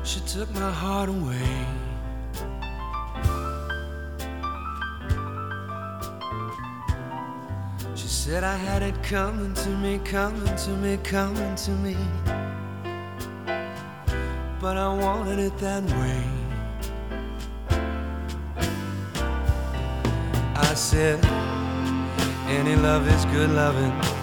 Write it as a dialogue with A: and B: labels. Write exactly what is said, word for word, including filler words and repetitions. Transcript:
A: She took my heart away. She said I had it coming to me, coming to me, coming to me, but I wanted it that way. I said, any love is good loving,